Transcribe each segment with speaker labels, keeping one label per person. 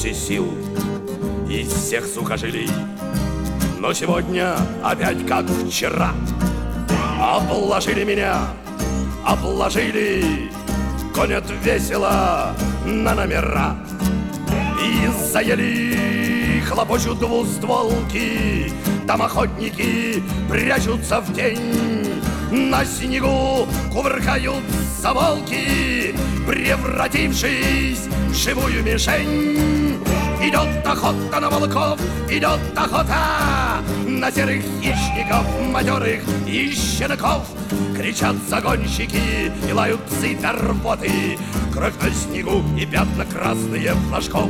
Speaker 1: рвущий сил из всех сухожилий. Но сегодня опять как вчера обложили меня, обложили, гонят весело на номера. И заели, хлопочут двустволки, там охотники прячутся в тень. На снегу кувыркаются волки, превратившись в живую мишень. Идет охота на волков, идет охота на серых хищников, матерых и щенков. Кричат загонщики и лают псы до рвоты, кровь на снегу и пятна красные флажков.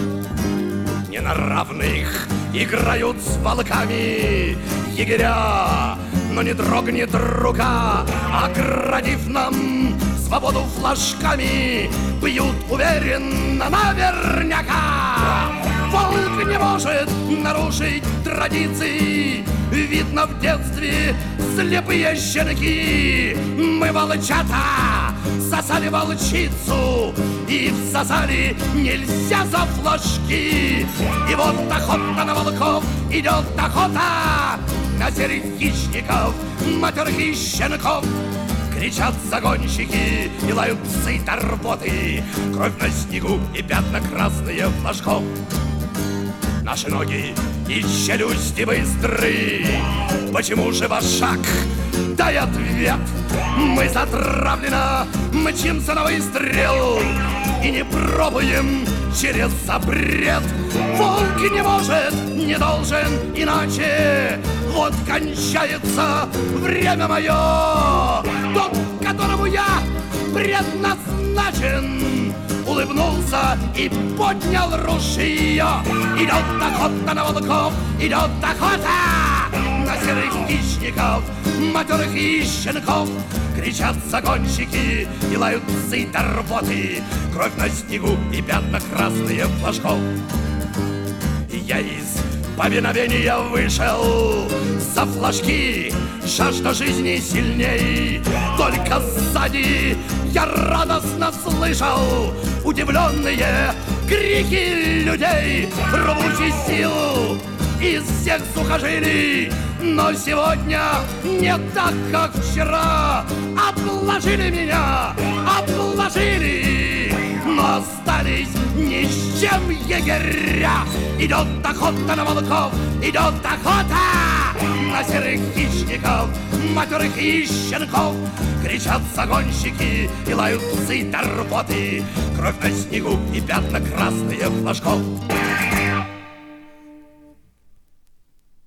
Speaker 1: Не на равных играют с волками егеря, но не дрогнет рука, оградив нам свободу флажками, бьют уверенно наверняка. Волк не может нарушить традиции, видно в детстве слепые щенки. Мы, волчата, сосали волчицу и всосали нельзя за флажки. И вот охота на волков, идет охота на серых хищников, матерых и щенков. Кричат загонщики и лают псы до рвоты, кровь на снегу и пятна красные флажков. Наши ноги и челюсти быстры, почему же ваш шаг? Дай ответ. Мы затравленно мчимся на выстрел и не пробуем через запрет. Волк не может, не должен иначе. Вот кончается время мое. Тот, которому я предназначен, улыбнулся и поднял ружье. Идет охота на волков, идет охота на серых хищников, матерых и щенков. Кричат загонщики и лают псы до рвоты, кровь на снегу и пятна красные флажков. Я из повиновения вышел за флажки, жажда жизни сильней. Только сзади я радостно слышал удивленные крики людей, рвущие силу из всех сухожилий. Но сегодня не так, как вчера. Обложили меня, обложили, но остались ни с чем егеря. Идет охота на волков, идет охота на серых хищников, матерых и щенков. Кричат загонщики и лают псы до рвоты, кровь на снегу и пятна красные флажков.